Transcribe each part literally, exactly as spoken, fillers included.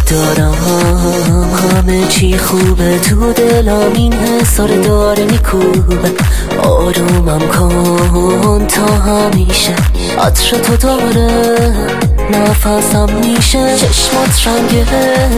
دارم همه چی خوبه، تو دلم این حسار داره میکوبه. آرومم کن تا همیشه عطر تو داره نفسم میشه. چشمات رنگ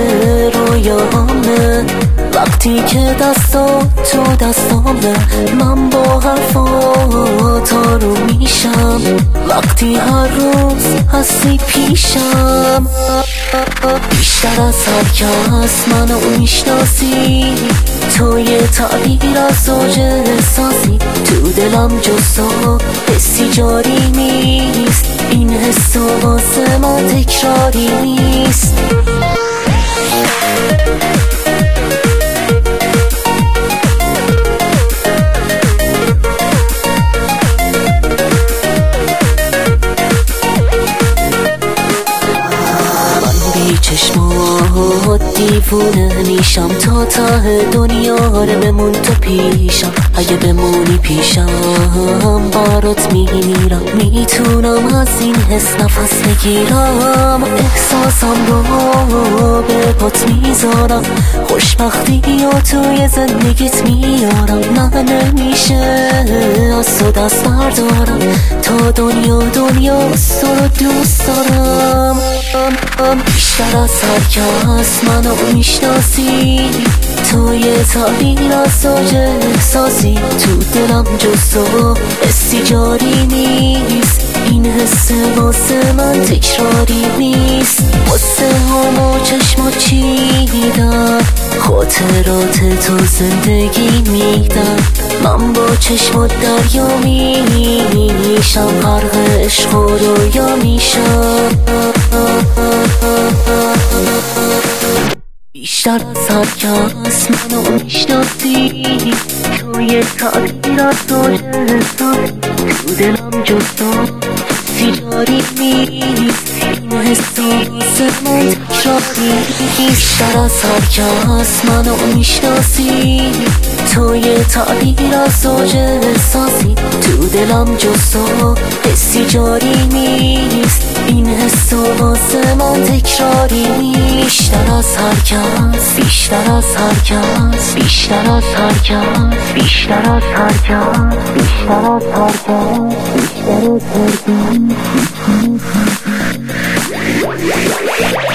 رویامه وقتی که دستا تو دستامه. من با حرفات آروم میشم وقتی هر روز هستی پیشم. بیشتر از هر کس منو میشناسی، تو یه تعبیر از زوج احساسی. تو دلم جز تو حسی جاری نیست، این حس واسه من تکراری نیست. چشمات دیوونه میشم تا ته دنیا رو بمون تو پیشم. اگه بمونی پیشم برات میمیرم، میتونم از این حس نفس بگیرم. احساسم رو به پات میذارم، خوشبختی یا توی زندگیت میارم. من نمیشه از تو دست بردارم، تا دنیا دنیا تو رو دوست دارم. بیشتر از هر کس منو میشناسی، تو یه تعبیر از زوج احساسی. تو دلم جز تو حسی جاری نیست، این حس واسه من تکراری نیست. واسه همو چشمات چیدم، خاطرات تو زندگی میدم. من با چشمات دریا میشم، غرق عشق و رویا میشم. بیشتر از هر کس منو میشناسی، تو یه تعبیر از زوج احساسی. تو دلم جز تو حسی جاری نیست، این حس واسه من تکراری نیست. بیشتر از هر کس منو میشناسی، تو یه تعبیر از زوج احساسی. تو دلم جز تو حسی جاری نیست، این حس واسه من تکراری نیست. بیشتر از هر کس، بیشتر از هر کس، بیشتر از هر کس، بیشتر از هر کس، بیشتر از هر کس، بیشتر از هر کس.